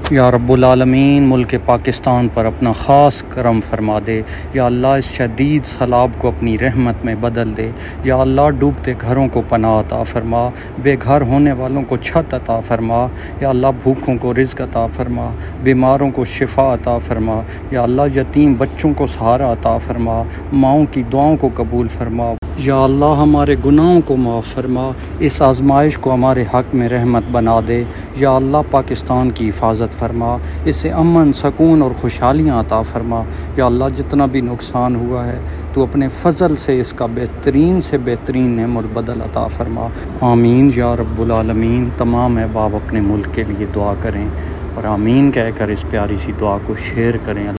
या रब्बुल आलमीन मुल्क पाकिस्तान पर अपना ख़ास करम फरमा दे। या अल्लाह इस शदीद सैलाब को अपनी रहमत में बदल दे। या अल्लाह डूबते घरों को पनाह अता फ़रमा, बेघर होने वालों को छत अता फ़रमा। या अल्लाह भूखों को रिज़्क़ अता फ़रमा, बीमारों को शिफ़ा अता फ़रमा। या अल्लाह यतीम बच्चों को सहारा अता फ़रमा, माओं की दुआओं को कबूल फ़रमा। या अल्लाह हमारे गुनाहों को माफ़ फ़रमा, इस आज़माइश को हमारे हक़ में रहमत बना दे। या अल्लाह पाकिस्तान की हिफाजत फ़रमा, इससे अमन सुकून और खुशहालियाँ अता फ़रमा। या अल्लाह जितना भी नुकसान हुआ है तो अपने फ़ज़ल से इसका बेहतरीन से बेहतरीन नेमत बदल अता फ़रमा। आमीन या रब्बुल आलमीन। तमाम अहबाब अपने मुल्क के लिए दुआ करें और आमीन कहकर इस प्यारी सी दुआ को शेयर करें।